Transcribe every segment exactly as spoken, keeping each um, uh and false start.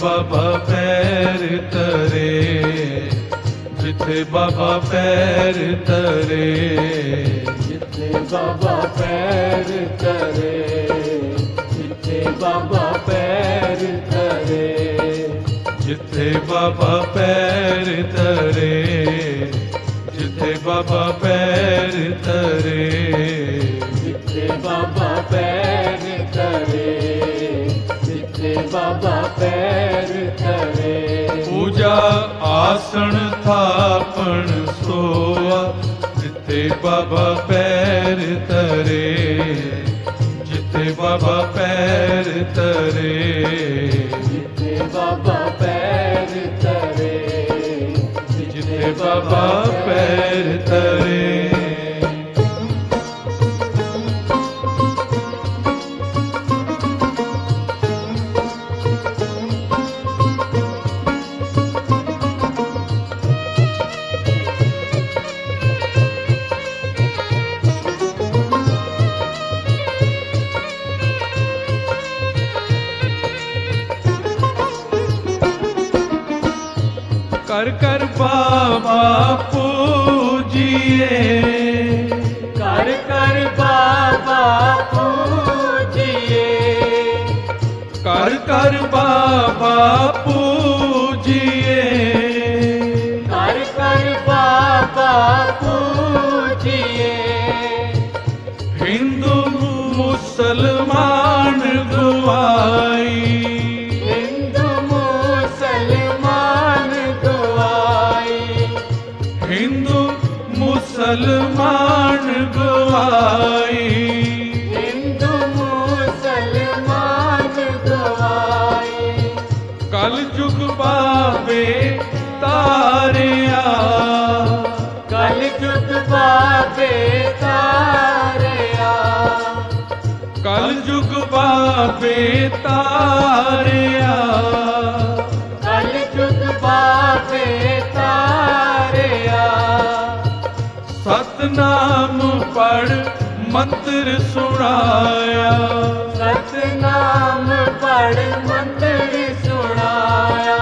ਬਾਬਾ ਪੈਰ ਧਰੇ, ਜਿੱਥੇ ਬਾਬਾ ਪੈਰ ਧਰੇ, ਜਿੱਥੇ ਬਾਬਾ ਪੈਰ ਧਰੇ, ਜਿੱਥੇ ਬਾਬਾ ਪੈਰ ਧਰੇ, ਜਿੱਥੇ ਬਾਬਾ ਪੈਰ ਧਰੇ, ਜਿੱਥੇ ਬਾਬਾ ਪੈਰ ਧਰੇ, ਜਿੱਥੇ ਬਾਬਾ ਪੈਰ ਧਰੇ, ਜਿੱਥੇ ਬਾਬਾ ਪੈਰ ਧਰੇ। ਪੂਜਾ ਆਸਣ ਥਾਪਣ ਸੋਆ, ਜਿੱਥੇ ਬਾਬਾ ਪੈਰ ਧਰੇ, ਜਿੱਥੇ ਬਾਬਾ ਪੈਰ ਧਰੇ, ਜਿੱਥੇ ਬਾਬਾ ਪੈਰ ਧਰੇ, ਜਿੱਥੇ ਬਾਬਾ ਪੈਰ ਧਰੇ। ਕਰ ਕਰ ਬਾਬਾ ਪੂਜੀਏ, ਕਰ ਕਰ ਬਾਬਾ ਪੂਜੀਏ, ਕਰ ਕਰ ਬਾਬਾ ਪੂਜੀਏ, ਕਰ ਕਰ ਬਾਬਾ ਪੂਜੀਏ। ਹਿੰਦੂ ਮੁਸਲਮਾਨ ਗਵਾਈ, ਹਿੰਦੂ ਮੁਸਲਮਾਨ ਗਵਾਈ, ਹਿੰਦੂ ਮੁਸਲਮਾਨ ਗਵਾਈ, ਹਿੰਦੂ ਮੁਸਲਮਾਨ ਗਵਾਈ। ਕਲ ਯੁਗ ਬਾਬੇ ਤਾਰਿਆ, ਕਲ ਯੁਗ ਬਾਬੇ ਤਾਰਿਆ, ਕਲ ਯੁਗ ਬਾਬੇ ਤਾਰਿਆ, ਕਲ ਯੁਗ ਬਾਬੇ ਤਾਰਿਆ। ਸਤਨਾਮ ਪੜ ਮੰਤਰ ਸੁਣਾਇਆ, ਸਤਨਾਮ ਪੜ ਮੰਤਰ ਸੁਣਾਇਆ,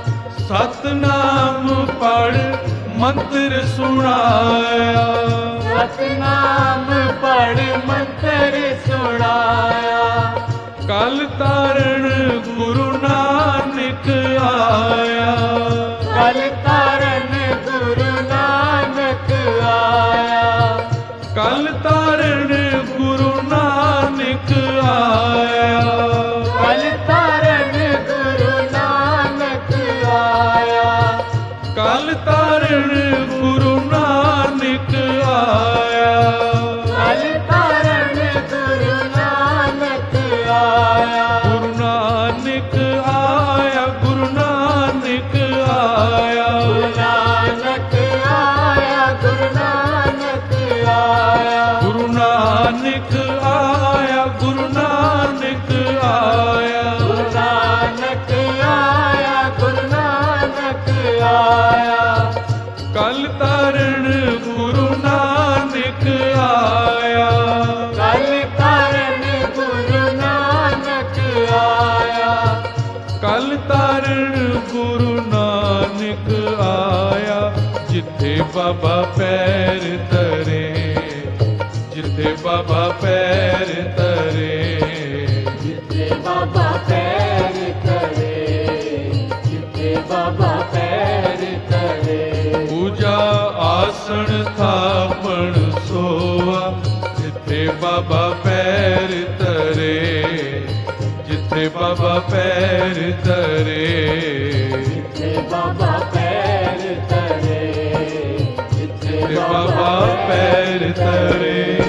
ਸਤਨਾਮ ਪੜ ਮੰਤਰ ਸੁਣਾਇਆ, ਸਤਨਾਮ ਪੜ ਮੰਤਰ ਸੁਣਾਇਆ। ਕਲ ਤਾਰਨ ਗੁਰੂ ਨਾਨਕ ਆਇਆ, ਕਲ ਤਾਰਨ ਗੁਰੂ ਨਾਨਕ ਆਇਆ, ਕਲ ਤਾਰਨ ਗੁਰੂ ਨਾਨਕ ਆਇਆ, ਕਲ ਤਾਰਨ ਗੁਰੂ ਨਾਨਕ ਆਇਆ, ਕਲ ਤਾਰਨ ਗੁਰੂ ਨਾਨਕ ਆਇਆ, ਕਲ ਤਾਰਨ ਗੁਰੂ ਨਾਨਕ ਆਇਆ। ਗੁਰੂ ਨਾਨਕ ਆਇਆ, ਗੁਰੂ ਨਾਨਕ ਆਇਆ, ਗੁਰੂ ਨਾਨਕ ਆਇਆ, ਗੁਰੂ ਨਾਨਕ ਆਇਆ, ਗੁਰੂ ਨਾਨਕ ਆਇਆ, ਗੁਰੂ ਨਾਨਕ ਆਇਆ, ਗੁਰੂ ਨਾਨਕ ਆਇਆ, ਗੁਰੂ ਨਾਨਕ ਆਇਆ। ਕਲ ਤਾਰਨ ਗੁਰੂ ਨਾਨਕ ਆਇਆ, ਕਲ ਤਾਰਨ ਗੁਰੂ ਨਾਨਕ ਆਇਆ, ਕਲ ਤਾਰਨ ਗੁਰੂ ਨਾਨਕ ਆਇਆ। ਜਿੱਥੇ ਬਾਬਾ ਪੈਰ ਧਰੇ, ਜਿੱਥੇ ਬਾਬਾ ਪੈਰ ਧਰੇ, ਜਿੱਥੇ ਬਾਬਾ ਪੈਰ ਧਰੇ, ਜਿੱਥੇ ਬਾਬਾ ਪੈਰ ਧਰੇ। ਪੂਜਾ ਆਸਣ ਥਾਪਣ ਸੋਆ, ਜਿੱਥੇ ਬਾਬਾ ਪੈਰ ਧਰੇ, ਜਿੱਥੇ ਬਾਬਾ ਪੈਰ ਧਰੇ, ਜਿੱਥੇ ਬਾਬਾ ਪੈਰ ਧਰੇ, ਜਿੱਥੇ ਜਿੱਥੇ ਬਾਬਾ ਪੈਰ ਧਰੇ।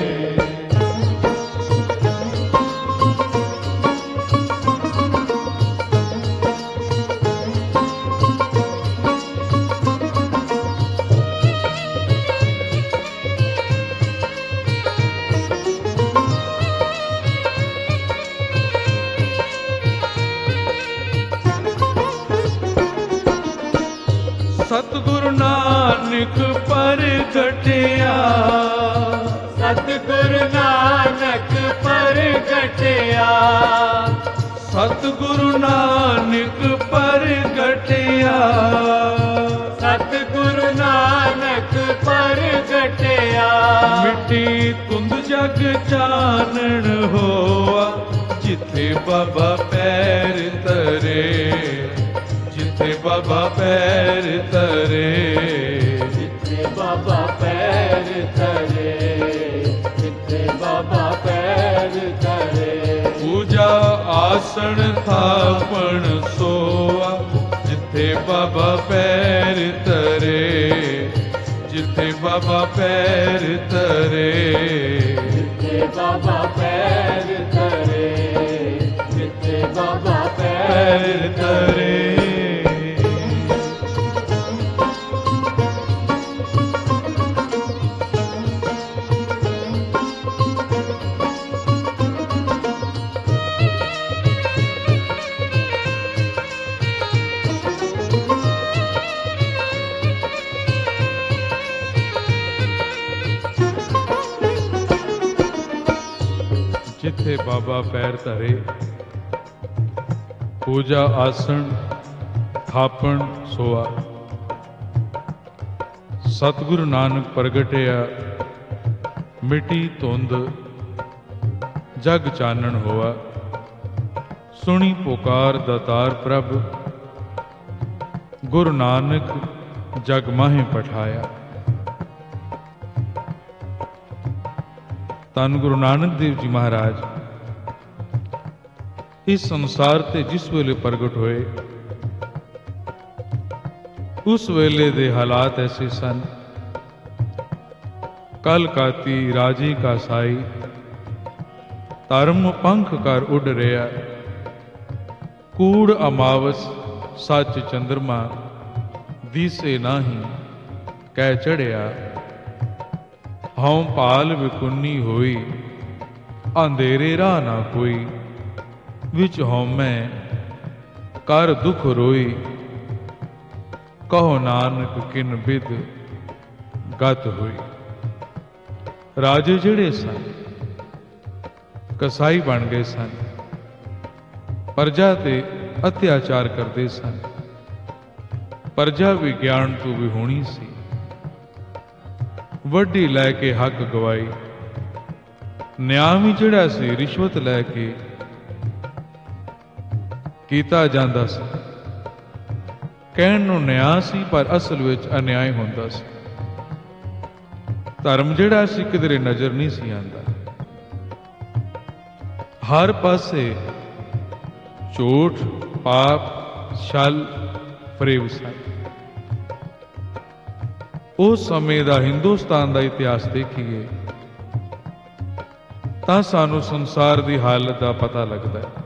ਸਤਿਗੁਰੂ ਨਾਨਕ ਪ੍ਰਗਟਿਆ, ਸਤਿਗੁਰੂ ਨਾਨਕ ਪ੍ਰਗਟਿਆ, ਸਤਿਗੁਰੂ ਨਾਨਕ ਪ੍ਰਗਟਿਆ, ਸਤਿਗੁਰੂ ਨਾਨਕ ਪ੍ਰਗਟਿਆ। ਮਿੱਟੀ ਧੁੰਦ ਜਗ ਚਾਨਣ ਹੋਆ, ਜਿੱਥੇ ਬਾਬਾ ਪੈਰ ਧਰੇ, ਜਿੱਥੇ ਬਾਬਾ ਪੈਰ ਧਰੇ, ਜਿੱਥੇ ਬਾਬਾ ਪੈਰ ਧਰੇ, ਜਿੱਥੇ ਬਾਬਾ ਪੈਰ ਧਰੇ। ਪੂਜਾ ਆਸਣ ਥਾਪਣ ਸੋਆ, ਜਿੱਥੇ ਬਾਬਾ ਪੈਰ ਧਰੇ, ਜਿੱਥੇ ਬਾਬਾ ਪੈਰ ਧਰੇ, ਜਿੱਥੇ ਬਾਬਾ ਪੈਰ ਧਰੇ, ਜਿੱਥੇ ਬਾਬਾ ਪੈਰ ਪੈਰ ਧਰੇ। ਜਿੱਥੇ ਬਾਬਾ ਪੈਰ ਧਰੇ, ਪੂਜਾ ਆਸਣ ਥਾਪਣ ਸੋਆ। ਸਤਿਗੁਰੂ ਨਾਨਕ ਪ੍ਰਗਟਿਆ, ਮਿੱਟੀ ਧੁੰਦ ਜਗ ਚਾਨਣ ਹੋਆ। ਸੁਣੀ ਪੁਕਾਰ ਦਾਤਾਰ ਪ੍ਰਭ, ਗੁਰੂ ਨਾਨਕ ਜਗ ਮਾਹੇ ਪਠਾਇਆ। ਧੰਨ ਗੁਰੂ ਨਾਨਕ ਦੇਵ ਜੀ ਮਹਾਰਾਜ ਇਸ ਸੰਸਾਰ ਤੇ ਜਿਸ ਵੇਲੇ ਪ੍ਰਗਟ ਹੋਏ, ਉਸ ਵੇਲੇ ਦੇ ਹਾਲਾਤ ਐਸੇ ਸਨ। ਕਲ ਕਾਤੀ ਰਾਜੇ ਕਾ ਸਾਈ, ਧਰਮ ਪੰਖ ਕਰ ਉੱਡ ਰਿਹਾ। ਕੂੜ ਅਮਾਵਸ ਸੱਚ ਚੰਦਰਮਾ, ਦੀਸੇ ਨਾਹੀ ਕਹਿ ਚੜਿਆ। ਹਉ ਭਾਲ ਵਿਕੁੰਨੀ ਹੋਈ, ਅੰਧੇਰੇ ਰਾਹ ਨਾ ਕੋਈ। ਵਿੱਚ ਹਉਮੈ ਕਰ ਦੁਖ ਰੋਈ, ਕਹੋ ਨਾਨਕ ਕਿਨ ਬਿਦ ਗਤ ਹੋਈ। ਰਾਜੇ ਜਿਹੜੇ ਸਨ ਕਸਾਈ ਬਣ ਗਏ ਸਨ, ਪ੍ਰਜਾ ਤੇ ਅਤਿਆਚਾਰ ਕਰਦੇ ਸਨ। ਪ੍ਰਜਾ ਵੀ ਗਿਆਨ ਤੋਂ ਵਿਹੂਣੀ ਸੀ, ਵੱਡੀ ਲੈ ਕੇ ਹੱਕ ਗਵਾਈ। ਨਿਆਂ ਵੀ ਜਿਹੜਾ ਸੀ ਰਿਸ਼ਵਤ ਲੈ ਕੇ ਕੀਤਾ ਜਾਂਦਾ ਸੀ। ਕਹਿਣ ਨੂੰ ਨਿਆਂ ਸੀ, ਪਰ ਅਸਲ ਵਿੱਚ ਅਨਿਆਏ ਹੁੰਦਾ ਸੀ। ਧਰਮ ਜਿਹੜਾ ਸੀ ਕਿਧਰੇ ਨਜ਼ਰ ਨਹੀਂ ਸੀ ਆਉਂਦਾ। ਹਰ ਪਾਸੇ ਝੂਠ, ਪਾਪ, ਛਲ, ਫਰੇਬ ਸਨ। ਉਸ ਸਮੇਂ ਦਾ ਹਿੰਦੁਸਤਾਨ ਦਾ ਇਤਿਹਾਸ ਦੇਖੀਏ ਤਾਂ ਸਾਨੂੰ ਸੰਸਾਰ ਦੀ ਹਾਲਤ ਦਾ ਪਤਾ ਲੱਗਦਾ ਹੈ।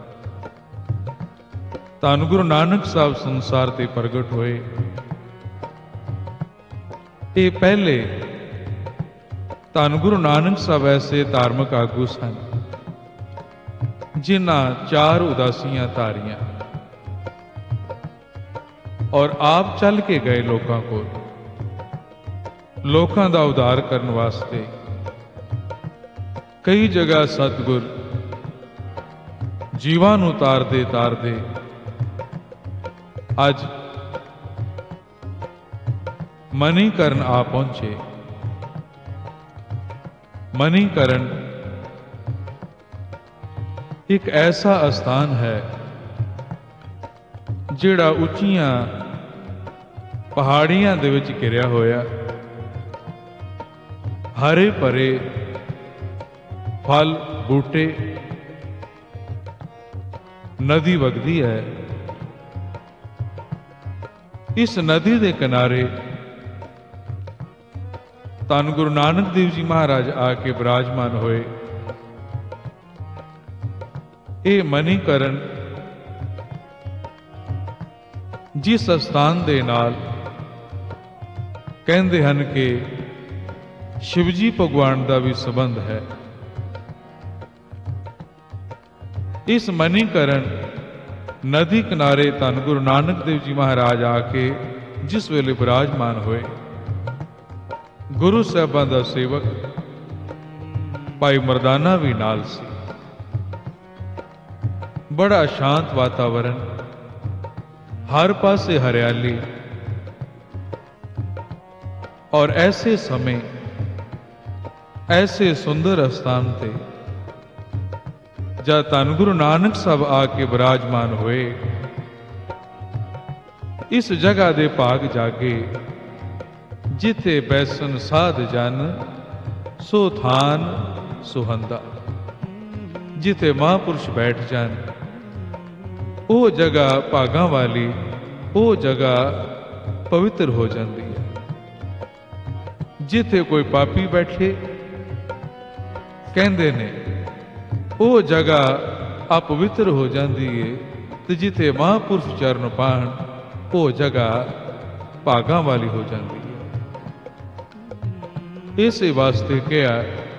ਧੰਨ ਗੁਰੂ ਨਾਨਕ ਸਾਹਿਬ ਸੰਸਾਰ ਤੇ ਪ੍ਰਗਟ ਹੋਏ। ਇਹ ਪਹਿਲੇ ਧੰਨ ਗੁਰੂ ਨਾਨਕ ਸਾਹਿਬ ਐਸੇ ਧਾਰਮਿਕ ਆਗੂ ਸਨ ਜਿਨ੍ਹਾਂ ਚਾਰ ਉਦਾਸੀਆਂ ਧਾਰੀਆਂ, ਔਰ ਆਪ ਚੱਲ ਕੇ ਗਏ ਲੋਕਾਂ ਕੋਲ, ਲੋਕਾਂ ਦਾ ਉਧਾਰ ਕਰਨ ਵਾਸਤੇ। ਕਈ ਜਗ੍ਹਾ ਸਤਿਗੁਰ ਜੀਵਾਂ ਨੂੰ ਤਾਰਦੇ ਤਾਰਦੇ ਅੱਜ ਮਨੀਕਰਨ ਆ ਪਹੁੰਚੇ। ਮਨੀਕਰਨ ਇੱਕ ਐਸਾ ਅਸਥਾਨ ਹੈ ਜਿਹੜਾ ਉੱਚੀਆਂ ਪਹਾੜੀਆਂ ਦੇ ਵਿੱਚ ਘਿਰਿਆ ਹੋਇਆ, ਹਰੇ ਭਰੇ ਫਲ ਬੂਟੇ, ਨਦੀ ਵਗਦੀ ਹੈ। ਇਸ ਨਦੀ ਦੇ ਕਿਨਾਰੇ ਧੰਨ ਗੁਰੂ ਨਾਨਕ ਦੇਵ ਜੀ ਮਹਾਰਾਜ ਆ ਕੇ ਬਿਰਾਜਮਾਨ ਹੋਏ। ਇਹ ਮਨੀਕਰਨ ਜਿਸ ਅਸਥਾਨ ਦੇ ਨਾਲ ਕਹਿੰਦੇ ਹਨ ਕਿ ਸ਼ਿਵਜੀ ਭਗਵਾਨ ਦਾ ਵੀ ਸੰਬੰਧ ਹੈ। ਇਸ ਮਨੀਕਰਨ ਨਦੀ ਕਿਨਾਰੇ ਧੰਨ ਗੁਰੂ ਨਾਨਕ ਦੇਵ ਜੀ ਮਹਾਰਾਜ ਆ ਕੇ ਜਿਸ ਵੇਲੇ ਬਿਰਾਜਮਾਨ ਹੋਏ, ਗੁਰੂ ਸਾਹਿਬਾਂ ਦਾ ਸੇਵਕ ਭਾਈ ਮਰਦਾਨਾ ਵੀ ਨਾਲ ਸੀ। बड़ा शांत वातावरण, हर पासे हरियाली। और ऐसे समय ऐसे सुंदर स्थान थे जब धन गुरु नानक साहब आके विराजमान हुए। इस जगह दे भाग जागे जिथे बैसन साध जन, सो थान सुहंदा। जिथे महापुरुष बैठ जान, वो जगह भागां वाली, वो जगह पवित्र हो जाती है। जिथे कोई पापी बैठे, कहते ने वो जगह अपवित्र हो जाती है। तो जिथे महापुरुष चरण पाण, वो जगह भागां वाली हो जाती है। इस वास्ते कहा,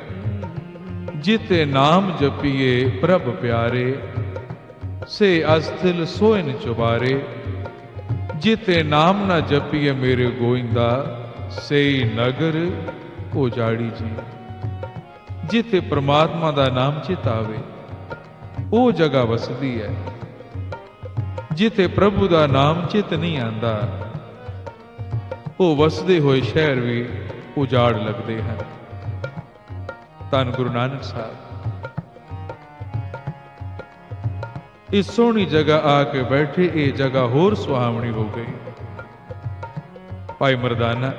जिथे नाम जपिए प्रभ प्यारे, से अस्थिल सोइन चुबारे। जिथे नाम ना जपिए मेरे गोइंदा, से नगर उजाड़ी जी। जिथे परमात्मा दा नाम चित आवे, वो जगह वसदी है। जिथे प्रभु दा नाम चित नहीं आंदा, वो वसदे हुए शहर भी उजाड़ लगते हैं। धन गुरु नानक साहब इस सोहनी जगह आके बैठे, ये जगह होर सुहावनी हो गई। भाई मरदाना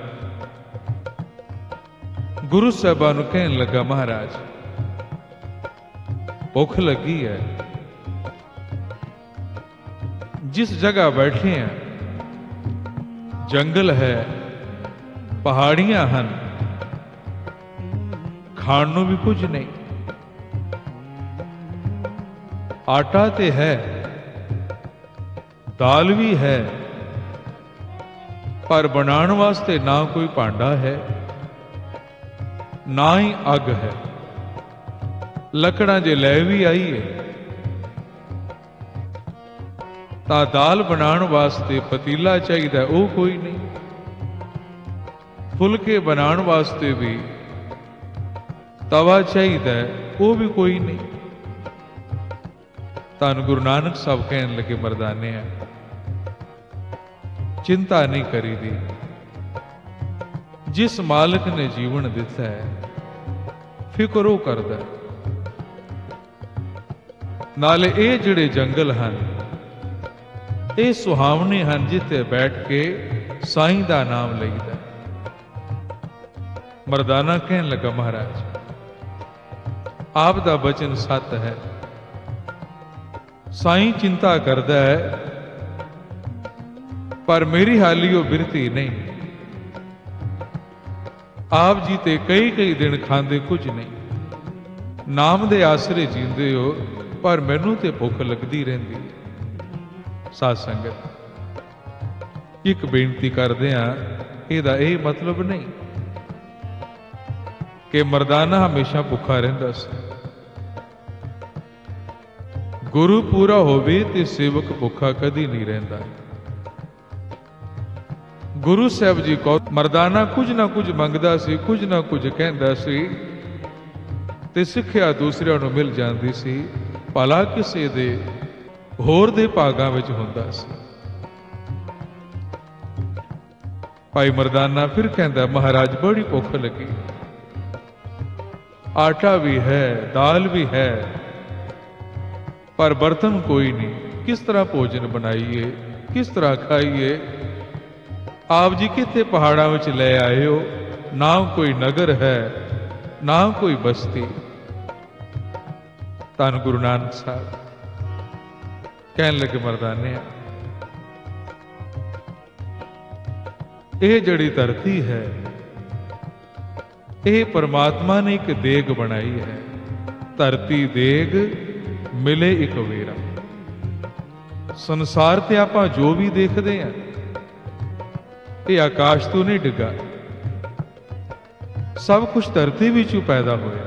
गुरु साहबा नूं कहन लगा, महाराज भुख लगी है। जिस जगह बैठे हैं जंगल है, पहाड़ियां हैं, खाण नूं भी कुछ नहीं। आटा ते है, दाल भी है, पर बनाने वास्ते ना कोई भांडा है, ना ही अग है। लकड़ा जे लै भी आईए तां दाल बनाने वास्ते पतीला चाहिए, वो कोई नहीं। फुलके बनाने वास्ते भी तवा चाहिए, वो भी कोई नहीं। धन गुरु नानक साहब कहन लगे, मरदाने चिंता नहीं करी दी। जिस मालिक ने जीवन दिता है, फिक्र वो करदा। नाले ये जिहड़े जंगल हैं, ये सुहावने हैं, जिथे बैठ के साईं दा नाम लईदा। मरदाना कहन लगा, महाराज आप दा बचन सत है। साईं चिंता करदा है, पर मेरी हाली वो बिरती नहीं। आप जी ते कई कई दिन खांदे कुछ नहीं, नाम दे आसरे जींदे हो, पर मैनू ते भुख लगदी रहिंदी है। साध संगत एक बेनती करदे हां, इहदा इह मतलब नहीं कि मरदाना हमेशा भुखा रहिंदा सी। गुरु पूरा होवे ते सेवक भुखा कदी नहीं रहिंदा। गुरु साहब जी को मरदाना कुछ ना कुछ मंगदा सी, कुछ ना कुछ कहंदा सी, ते सिੱਖਿਆ दूसरिਆਂ ਨੂੰ मिल ਜਾਂਦੀ ਸੀ। ਭਲਾ ਕਿਸੇ ਦੇ ਹੋਰ ਦੇ ਭਾਗਾਂ ਵਿੱਚ ਹੁੰਦਾ ਸੀ। ਭਾਈ ਮਰਦਾਨਾ ਫਿਰ ਕਹਿੰਦਾ, महाराज बड़ी भुख लगी, आटा भी है, दाल भी है, पर बर्तन कोई नहीं। किस तरह भोजन बनाइए, किस तरह खाइए। आप जी कितने पहाड़ों में ले आए हो, ना कोई नगर है, ना कोई बस्ती। धन गुरु नानक साहब कहन लगे, मरदाने ये जड़ी धरती है, ये परमात्मा ने एक देग बनाई है। धरती देग मिले एक वेरा। संसार ते आपां जो भी देखते हैं, ये आकाश तो नहीं डिगा, सब कुछ धरती विचों पैदा होया।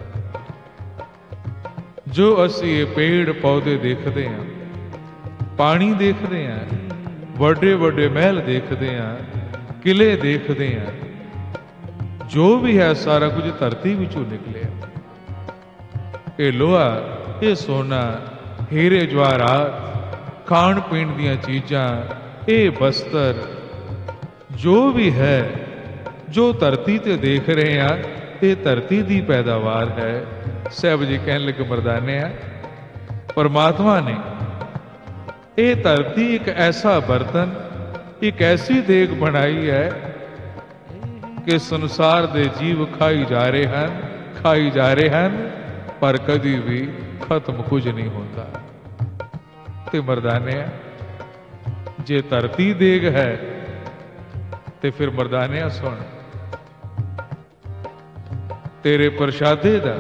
जो असी ये पेड़ पौधे देखते हैं, पानी देखते हैं, वड्डे वड्डे महल देखते हैं, किले देखते हैं, जो भी है सारा कुछ धरती विचों निकले। ये लोहा, ये सोना, ਹੀਰੇ ਜਵਾਹਰਾਤ, ਖਾਣ ਪੀਣ ਦੀਆਂ ਚੀਜ਼ਾਂ, ਇਹ ਬਸਤਰ ਜੋ ਵੀ ਹੈ, ਜੋ ਧਰਤੀ ਤੇ ਦੇਖ ਰਹੇ ਆ, ਇਹ ਧਰਤੀ ਦੀ ਪੈਦਾਵਾਰ ਹੈ। ਸਾਹਿਬ ਜੀ ਕਹਿਣ ਲੱਗੇ ਮਰਦਾਨਿਆ, ਪਰਮਾਤਮਾ ਨੇ ਇਹ ਧਰਤੀ ਇੱਕ ਐਸਾ ਬਰਤਨ, ਇੱਕ ਐਸੀ ਦੇਗ ਬਣਾਈ ਹੈ ਕਿ ਸੰਸਾਰ ਦੇ ਜੀਵ ਖਾਈ ਜਾ ਰਹੇ ਹਨ, ਖਾਈ ਜਾ ਰਹੇ ਹਨ, ਪਰ ਕਦੀ ਵੀ ਖਤਮ ਕੁਝ ਨਹੀਂ ਹੁੰਦਾ। ਤੇ ਮਰਦਾਨਿਆ, ਜੇ ਧਰਤੀ ਦੇਗ ਹੈ ਤੇ ਫਿਰ ਮਰਦਾਨਿਆ ਸੁਣ, ਤੇਰੇ ਪ੍ਰਸ਼ਾਦੇ ਦਾ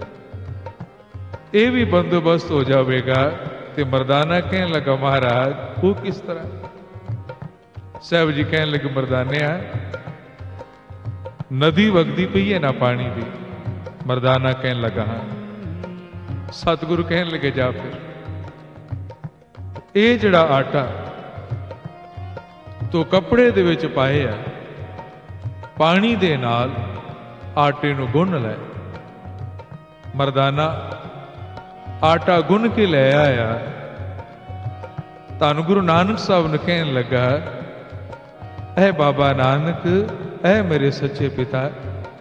ਇਹ ਵੀ ਬੰਦੋਬਸਤ ਹੋ ਜਾਵੇਗਾ। ਤੇ ਮਰਦਾਨਾ ਕਹਿਣ ਲੱਗਾ ਮਹਾਰਾਜ ਉਹ ਕਿਸ ਤਰ੍ਹਾਂ? ਸਾਹਿਬ ਜੀ ਕਹਿਣ ਲੱਗੇ ਮਰਦਾਨਿਆ, ਨਦੀ ਵਗਦੀ ਪਈ ਹੈ ਨਾ ਪਾਣੀ ਦੀ। ਮਰਦਾਨਾ ਕਹਿਣ ਲੱਗਾ ਹਾਂ। ਸਤਿਗੁਰੂ ਕਹਿਣ ਲੱਗੇ ਜਾ ਫਿਰ ਇਹ ਜਿਹੜਾ ਆਟਾ ਤੂੰ ਕੱਪੜੇ ਦੇ ਵਿੱਚ ਪਾਏ ਆ, ਪਾਣੀ ਦੇ ਨਾਲ ਆਟੇ ਨੂੰ ਗੁੰਨ ਲੈ। ਮਰਦਾਨਾ ਆਟਾ ਗੁੰਨ ਕੇ ਲੈ ਆਇਆ। ਧੰਨ ਗੁਰੂ ਨਾਨਕ ਸਾਹਿਬ ਨੇ ਕਹਿਣ ਲੱਗਾ, ਐ ਬਾਬਾ ਨਾਨਕ, ਐ ਮੇਰੇ ਸੱਚੇ ਪਿਤਾ,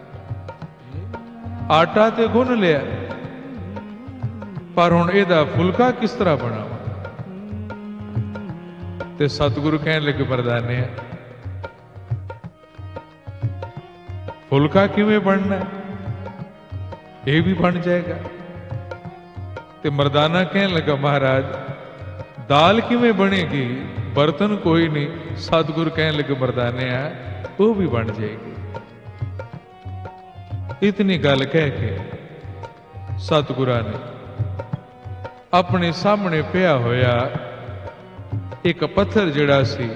ਆਟਾ ਤੇ ਗੁੰਨ ਲਿਆ, ਪਰ ਹੁਣ ਇਹਦਾ ਫੁਲਕਾ ਕਿਸ ਤਰ੍ਹਾਂ ਬਣਾਵਾਂ? ਤੇ ਸਤਿਗੁਰੂ ਕਹਿਣ ਲੱਗੇ ਮਰਦਾਨੇ, ਫੁਲਕਾ ਕਿਵੇਂ ਬਣਨਾ? ਇਹ ਵੀ ਬਣ ਜਾਏਗਾ। ਤੇ ਮਰਦਾਨਾ ਕਹਿਣ ਲੱਗਾ ਮਹਾਰਾਜ ਦਾਲ ਕਿਵੇਂ ਬਣੇਗੀ? ਬਰਤਨ ਕੋਈ ਨਹੀਂ। ਸਤਿਗੁਰੂ ਕਹਿਣ ਲੱਗੇ ਮਰਦਾਨੇ ਆ ਉਹ ਵੀ ਬਣ ਜਾਏਗੀ। ਇਤਨੀ ਗੱਲ ਕਹਿ ਕੇ ਸਤਿਗੁਰਾਂ ਨੇ ਆਪਣੇ ਸਾਹਮਣੇ ਪਿਆ ਹੋਇਆ ਇੱਕ ਪੱਥਰ ਜਿਹੜਾ ਸੀ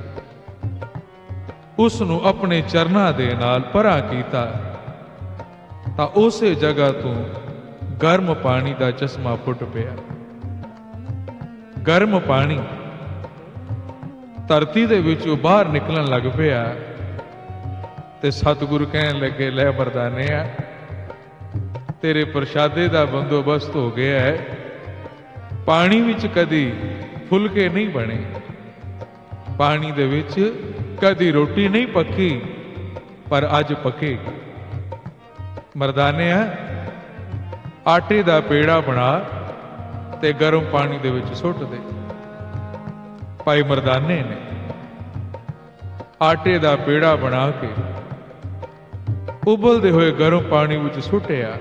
ਉਸ ਨੂੰ ਆਪਣੇ ਚਰਨਾਂ ਦੇ ਨਾਲ ਪਰਾਂ ਕੀਤਾ, ਤਾਂ ਉਸੇ ਜਗ੍ਹਾ ਤੋਂ ਗਰਮ ਪਾਣੀ ਦਾ ਚਸ਼ਮਾ ਫੁੱਟ ਪਿਆ। ਗਰਮ ਪਾਣੀ ਧਰਤੀ ਦੇ ਵਿੱਚੋਂ ਬਾਹਰ ਨਿਕਲਣ ਲੱਗ ਪਿਆ। ਤੇ ਸਤਿਗੁਰੂ ਕਹਿਣ ਲੱਗੇ, ਲੈ ਮਰਦਾਨਿਆ, ਤੇਰੇ ਪ੍ਰਸ਼ਾਦੇ ਦਾ ਬੰਦੋਬਸਤ ਹੋ ਗਿਆ ਹੈ। ਪਾਣੀ ਵਿੱਚ ਕਦੀ ਫੁਲਕੇ ਨਹੀਂ ਬਣੇ, ਪਾਣੀ ਦੇ ਵਿੱਚ ਕਦੀ ਰੋਟੀ ਨਹੀਂ ਪੱਕੀ, ਪਰ ਅੱਜ ਪੱਕੇਗੀ। ਮਰਦਾਨਿਆ, ਆਟੇ ਦਾ ਪੇੜਾ ਬਣਾ ਤੇ ਗਰਮ ਪਾਣੀ ਦੇ ਵਿੱਚ ਸੁੱਟ ਦੇ। ਭਾਈ ਮਰਦਾਨੇ ਨੇ ਆਟੇ ਦਾ ਪੇੜਾ ਬਣਾ ਕੇ ਉਬਲਦੇ ਹੋਏ ਗਰਮ ਪਾਣੀ ਵਿੱਚ ਸੁੱਟਿਆ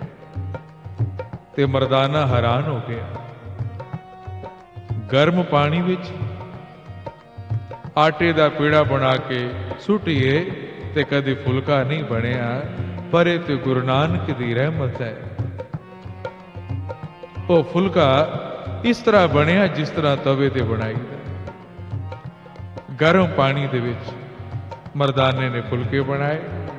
ਤੇ ਮਰਦਾਨਾ ਹੈਰਾਨ ਹੋ ਗਿਆ। ਗਰਮ ਪਾਣੀ ਵਿੱਚ ਆਟੇ ਦਾ ਪੇੜਾ ਬਣਾ ਕੇ ਸੁੱਟੀਏ ਤੇ ਕਦੇ ਫੁਲਕਾ ਨਹੀਂ ਬਣਿਆ, ਪਰ ਇਹ ਤੇ ਗੁਰੂ ਨਾਨਕ ਦੀ ਰਹਿਮਤ ਹੈ। ਉਹ ਫੁਲਕਾ ਇਸ ਤਰ੍ਹਾਂ ਬਣਿਆ ਜਿਸ ਤਰ੍ਹਾਂ ਤਵੇ ਤੇ ਬਣਾਈਦਾ। ਗਰਮ ਪਾਣੀ ਦੇ ਵਿੱਚ ਮਰਦਾਨੇ ਨੇ ਫੁਲਕੇ ਬਣਾਏ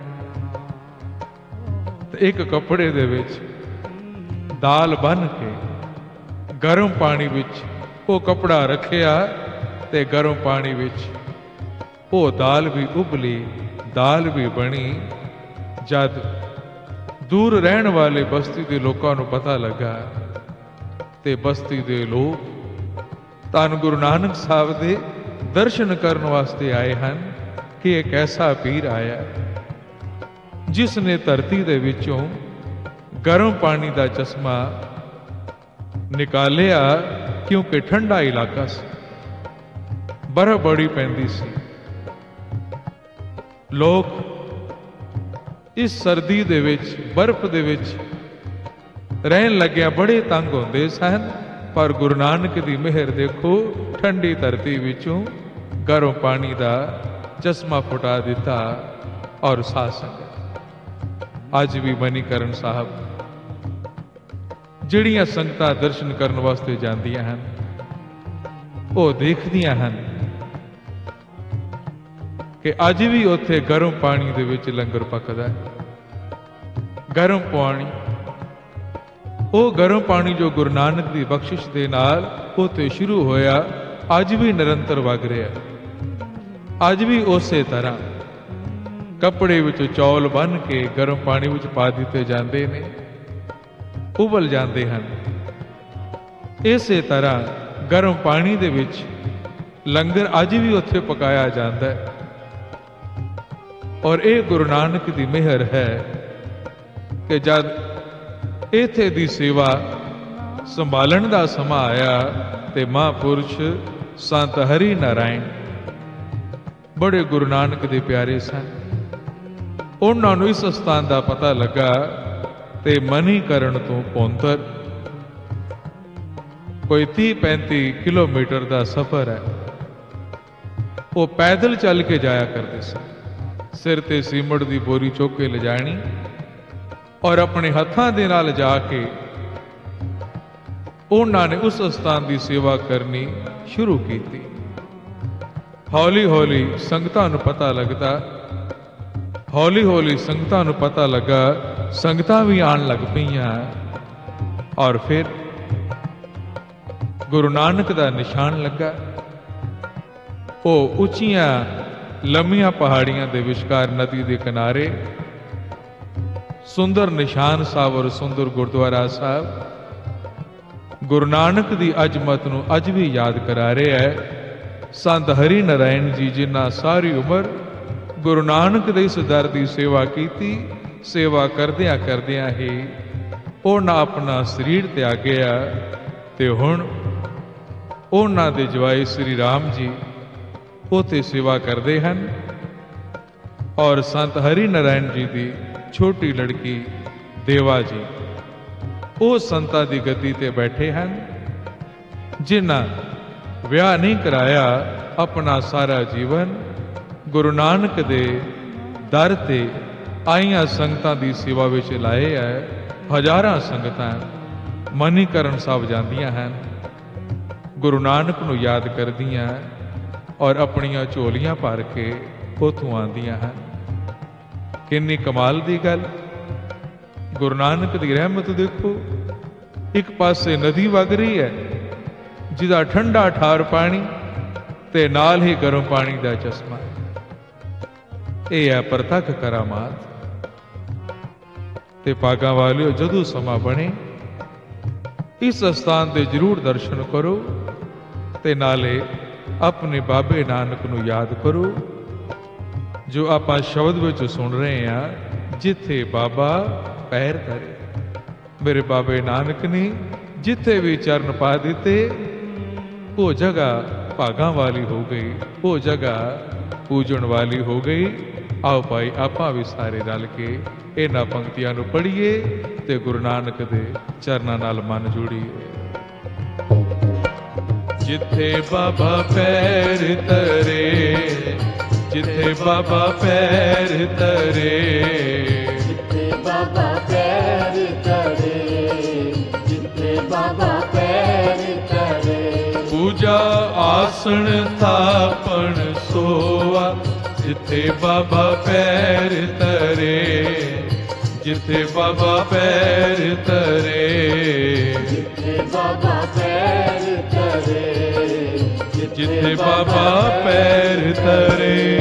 ਤੇ ਇੱਕ ਕੱਪੜੇ ਦੇ ਵਿੱਚ ਦਾਲ ਬੰਨ੍ਹ ਕੇ ਗਰਮ ਪਾਣੀ ਵਿੱਚ ਉਹ ਕੱਪੜਾ ਰੱਖਿਆ ਤੇ ਗਰਮ ਪਾਣੀ ਵਿੱਚ ਉਹ ਦਾਲ ਵੀ ਉਬਲੀ, ਦਾਲ ਵੀ ਬਣੀ। ਜਦ ਦੂਰ ਰਹਿਣ ਵਾਲੇ ਬਸਤੀ ਦੇ ਲੋਕਾਂ ਨੂੰ ਪਤਾ ਲੱਗਾ ਤੇ ਬਸਤੀ ਦੇ ਲੋਕ ਧੰਨ ਗੁਰੂ ਨਾਨਕ ਸਾਹਿਬ ਦੇ ਦਰਸ਼ਨ ਕਰਨ ਵਾਸਤੇ ਆਏ ਹਨ ਕਿ ਇੱਕ ਐਸਾ ਪੀਰ ਆਇਆ ਜਿਸ ਨੇ ਧਰਤੀ ਦੇ ਵਿੱਚੋਂ ਗਰਮ ਪਾਣੀ ਦਾ ਚਸ਼ਮਾ ਨਿਕਾਲਿਆ, ਕਿਉਂਕਿ ਠੰਡਾ ਇਲਾਕਾ ਸੀ, ਬਰਫ਼ ਬੜੀ ਪੈਂਦੀ ਸੀ। ਲੋਕ ਇਸ ਸਰਦੀ ਦੇ ਵਿੱਚ, ਬਰਫ਼ ਦੇ ਵਿੱਚ ਰਹਿਣ ਲੱਗਿਆ ਬੜੇ ਤੰਗ ਹੁੰਦੇ ਸਨ, ਪਰ ਗੁਰੂ ਨਾਨਕ ਦੀ ਮਿਹਰ ਦੇਖੋ, ਠੰਡੀ ਧਰਤੀ ਵਿੱਚੋਂ ਗਰਮ ਪਾਣੀ ਦਾ ਚਸ਼ਮਾ ਫੁਟਾ ਦਿੱਤਾ। ਔਰ ਸਾਧ ਸੰਗਤ, ਅੱਜ ਵੀ ਮਨੀਕਰਨ ਸਾਹਿਬ ਜਿਹੜੀਆਂ ਸੰਗਤਾਂ ਦਰਸ਼ਨ ਕਰਨ ਵਾਸਤੇ ਜਾਂਦੀਆਂ ਹਨ, ਉਹ ਦੇਖਦੀਆਂ ਹਨ ਕਿ ਅੱਜ ਵੀ ਉੱਥੇ ਗਰਮ ਪਾਣੀ ਦੇ ਵਿੱਚ ਲੰਗਰ ਪੱਕਦਾ ਹੈ। ਗਰਮ ਪਾਣੀ, ਉਹ ਗਰਮ ਪਾਣੀ ਜੋ ਗੁਰੂ ਨਾਨਕ ਦੀ ਬਖਸ਼ਿਸ਼ ਦੇ ਨਾਲ ਉੱਥੇ ਸ਼ੁਰੂ ਹੋਇਆ, ਅੱਜ ਵੀ ਨਿਰੰਤਰ ਵਗ ਰਿਹਾ। ਅੱਜ ਵੀ ਉਸੇ ਤਰ੍ਹਾਂ ਕੱਪੜੇ ਵਿੱਚ ਚੌਲ ਬੰਨ੍ਹ ਕੇ ਗਰਮ ਪਾਣੀ ਵਿੱਚ ਪਾ ਦਿੱਤੇ ਜਾਂਦੇ ਨੇ, ਉਬਲ ਜਾਂਦੇ ਹਨ ਇਸੇ ਤਰ੍ਹਾਂ ਗਰਮ ਪਾਣੀ ਦੇ ਵਿੱਚ ਲੰਗਰ ਅੱਜ ਵੀ ਉੱਥੇ ਪਕਾਇਆ ਜਾਂਦਾ ਹੈ। ਔਰ ਇਹ ਗੁਰੂ ਨਾਨਕ ਦੀ ਮਿਹਰ ਹੈ ਕਿ ਜਦ ਇੱਥੇ ਦੀ ਸੇਵਾ ਸੰਭਾਲਣ ਦਾ ਸਮਾਂ ਆਇਆ ਤੇ ਮਹਾਂਪੁਰਸ਼ ਸੰਤ ਹਰੀ ਨਾਰਾਇਣ ਬੜੇ ਗੁਰੂ ਨਾਨਕ ਦੇ ਪਿਆਰੇ ਸਨ। ਉਹਨਾਂ ਨੂੰ ਇਸ ਸਥਾਨ ਦਾ ਪਤਾ ਲੱਗਾ ਤੇ ਮਨੀਕਰਨ ਤੋਂ ਪੌਂਤਰ ਕੋਈ ਤੀਹ ਪੈਂਤੀ ਕਿਲੋਮੀਟਰ ਦਾ ਸਫ਼ਰ ਹੈ। ਉਹ ਪੈਦਲ ਚੱਲ ਕੇ ਜਾਇਆ ਕਰਦੇ ਸਨ। ਸਿਰ ਤੇ ਸੀਮਟ ਦੀ ਬੋਰੀ ਚੁੱਕ ਕੇ ਲਿਜਾਣੀ ਔਰ ਆਪਣੇ ਹੱਥਾਂ ਦੇ ਨਾਲ ਜਾ ਕੇ ਉਹਨਾਂ ਨੇ ਉਸ ਸਥਾਨ ਦੀ ਸੇਵਾ ਕਰਨੀ ਸ਼ੁਰੂ ਕੀਤੀ। ਹੌਲੀ ਹੌਲੀ ਸੰਗਤਾਂ ਨੂੰ ਪਤਾ ਲੱਗਦਾ ਹੌਲੀ ਹੌਲੀ ਸੰਗਤਾਂ ਨੂੰ ਪਤਾ ਲੱਗਾ ਸੰਗਤਾਂ ਵੀ ਆਉਣ ਲੱਗ ਪਈਆਂ ਔਰ ਫਿਰ ਗੁਰੂ ਨਾਨਕ ਦਾ ਨਿਸ਼ਾਨ ਲੱਗਾ। ਉਹ ਉੱਚੀਆਂ ਲੰਮੀਆਂ ਪਹਾੜੀਆਂ ਦੇ ਵਿਚਕਾਰ ਨਦੀ ਦੇ ਕਿਨਾਰੇ ਸੁੰਦਰ ਨਿਸ਼ਾਨ ਸਾਹਿਬ ਔਰ ਸੁੰਦਰ ਗੁਰਦੁਆਰਾ ਸਾਹਿਬ ਗੁਰੂ ਨਾਨਕ ਦੀ ਅਜ਼ਮਤ ਨੂੰ ਅੱਜ ਵੀ ਯਾਦ ਕਰਾ ਰਿਹਾ ਹੈ। ਸੰਤ ਹਰੀ ਨਾਰਾਇਣ ਜੀ ਜਿਨ੍ਹਾਂ ਸਾਰੀ ਉਮਰ ਗੁਰੂ ਨਾਨਕ ਦੇ ਇਸ ਦਰ ਦੀ ਸੇਵਾ ਕੀਤੀ, ਸੇਵਾ ਕਰਦਿਆਂ ਕਰਦਿਆਂ ਹੀ ਉਹਨਾਂ ਆਪਣਾ ਸਰੀਰ ਤਿਆਗਿਆ ਤੇ ਹੁਣ ਉਹਨਾਂ ਦੇ ਜਵਾਈ ਸ੍ਰੀ ਰਾਮ ਜੀ ਉੱਥੇ ਸੇਵਾ ਕਰਦੇ ਹਨ ਔਰ ਸੰਤ ਹਰੀ ਨਾਰਾਇਣ ਜੀ ਦੀ ਛੋਟੀ ਲੜਕੀ ਦੇਵਾ ਜੀ ਉਹ ਸੰਤਾਂ ਦੀ ਗੱਦੀ ਤੇ ਬੈਠੇ ਹਨ ਜਿਨ੍ਹਾਂ ਵਿਆਹ ਨਹੀਂ ਕਰਾਇਆ, ਆਪਣਾ ਸਾਰਾ ਜੀਵਨ ਗੁਰੂ ਨਾਨਕ ਦੇ ਦਰ ਤੇ ਆਈਆਂ ਸੰਗਤਾਂ ਦੀ ਸੇਵਾ ਵਿੱਚ ਲਾਏ ਹੈ। ਹਜ਼ਾਰਾਂ ਸੰਗਤਾਂ ਮਨੀਕਰਨ ਸਾਹਿਬ ਜਾਂਦੀਆਂ ਹਨ, ਗੁਰੂ ਨਾਨਕ ਨੂੰ ਯਾਦ ਕਰਦੀਆਂ ਔਰ ਆਪਣੀਆਂ ਝੋਲੀਆਂ ਭਰ ਕੇ ਉੱਥੋਂ ਆਉਂਦੀਆਂ ਹਨ। ਕਿੰਨੀ ਕਮਾਲ ਦੀ ਗੱਲ! ਗੁਰੂ ਨਾਨਕ ਦੀ ਰਹਿਮਤ ਦੇਖੋ, ਇੱਕ ਪਾਸੇ ਨਦੀ ਵਗ ਰਹੀ ਹੈ ਜਿਹਦਾ ਠੰਡਾ ਠਾਰ ਪਾਣੀ ਤੇ ਨਾਲ ਹੀ ਗਰਮ ਪਾਣੀ ਦਾ ਚਸ਼ਮਾ। ਇਹ ਹੈ ਪ੍ਰਤੱਖ ਕਰਾਮਾਤ। ਤੇ ਭਾਗਾਂ ਵਾਲਿਓ, ਜਦੋਂ ਸਮਾਂ ਬਣੇ ਇਸ ਸਥਾਨ ਦੇ ਜ਼ਰੂਰ ਦਰਸ਼ਨ ਕਰੋ ਤੇ ਨਾਲੇ ਆਪਣੇ ਬਾਬੇ ਨਾਨਕ ਨੂੰ ਯਾਦ ਕਰੋ ਜੋ ਆਪਾਂ ਸ਼ਬਦ ਵਿੱਚ ਸੁਣ ਰਹੇ ਹਾਂ, ਜਿੱਥੇ ਬਾਬਾ ਪੈਰ ਧਰੇ। ਮੇਰੇ ਬਾਬੇ ਨਾਨਕ ਨੇ ਜਿੱਥੇ ਵੀ ਚਰਨ ਪਾ ਦਿੱਤੇ ਉਹ ਜਗ੍ਹਾ ਭਾਗਾਂ ਵਾਲੀ ਹੋ ਗਈ, ਉਹ ਜਗ੍ਹਾ ਪੂਜਣ ਵਾਲੀ ਹੋ ਗਈ। ਆਓ ਭਾਈ ਆਪਾਂ ਵੀ ਸਾਰੇ ਰਲ ਕੇ ਇਹਨਾਂ ਪੰਕਤੀਆਂ ਨੂੰ ਪੜ੍ਹੀਏ ਤੇ ਗੁਰੂ ਨਾਨਕ ਦੇ ਚਰਨਾਂ ਨਾਲ ਮਨ ਜੋੜੀਏ। ਜਿੱਥੇ ਬਾਬਾ ਪੈਰ ਧਰੇ, ਜਿੱਥੇ ਬਾਬਾ ਪੈਰ ਧਰੇ, ਜਿੱਥੇ ਬਾਬਾ ਪੈਰ ਧਰੇ, ਜਿੱਥੇ ਬਾਬਾ ਪੈਰ ਧਰੇ, ਪੂਜਾ ਆਸਣ ਥਾਪਣ ਸੋਆ, ਜਿੱਥੇ ਬਾਬਾ ਪੈਰ ਧਰੇ, ਜਿੱਥੇ ਬਾਬਾ ਪੈਰ ਧਰੇ, ਜਿੱਥੇ ਬਾਬਾ ਪੈਰ ਧਰੇ, ਜਿੱਥੇ ਬਾਬਾ ਪੈਰ ਧਰੇ।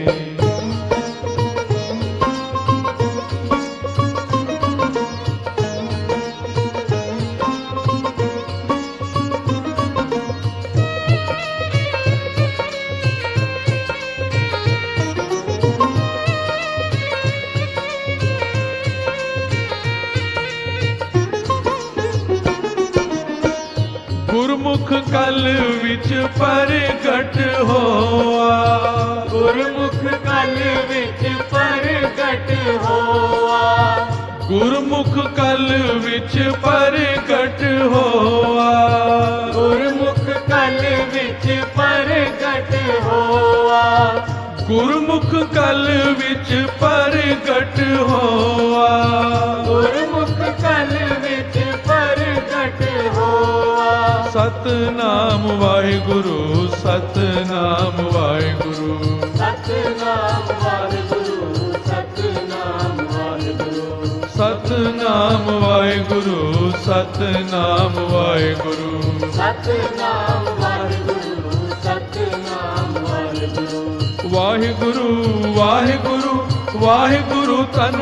ਗੁਰਮੁਖ ਕਲ ਵਿੱਚ ਪ੍ਰਗਟ ਹੋਆ, ਗੁਰਮੁਖ ਕਲ ਵਿੱਚ ਪ੍ਰਗਟ ਹੋਆ, ਗੁਰਮੁਖ ਕਲ ਵਿੱਚ ਪ੍ਰਗਟ ਹੋਆ, ਗੁਰਮੁਖ ਕਲ ਵਿੱਚ ਪ੍ਰਗਟ ਹੋਆ, ਗੁਰਮੁਖ ਕਲ ਵਿੱਚ ਪ੍ਰਗਟ ਹੋਆ, ਗੁਰਮੁਖ ਕਲ ਵਿੱਚ ਪ੍ਰਗਟ ਹੋਆ। ਸਤਨਾਮ ਵਾਹਿਗੁਰੂ, ਸਤਨਾਮ ਵਾਹਿਗੁਰੂ, ਸਤਨਾਮ ਵਾਹਿਗੁਰੂ, ਸਤਨਾਮ ਵਾਹਿਗੁਰੂ, ਸਤਨਾਮ ਵਾਹਿਗੁਰੂ, ਸਤਨਾਮ ਵਾਹਿਗੁਰੂ, ਸਤਨਾਮ ਵਾਹਿਗੁਰੂ, ਸਤਨਾਮ ਵਾਹਿਗੁਰੂ, ਵਾਹਿਗੁਰੂ ਵਾਹਿਗੁਰੂ ਵਾਹਿਗੁਰੂ ਧੰਨ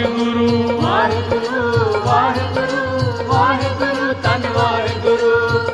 ਵਾਹਿਗੁਰੂ, ਵਾਹਿਗੁਰੂ ਵਾਹਿਗੁਰੂ ਵਾਹਿਗੁਰੂ ਧੰਨ ਵਾਹਿਗੁਰੂ।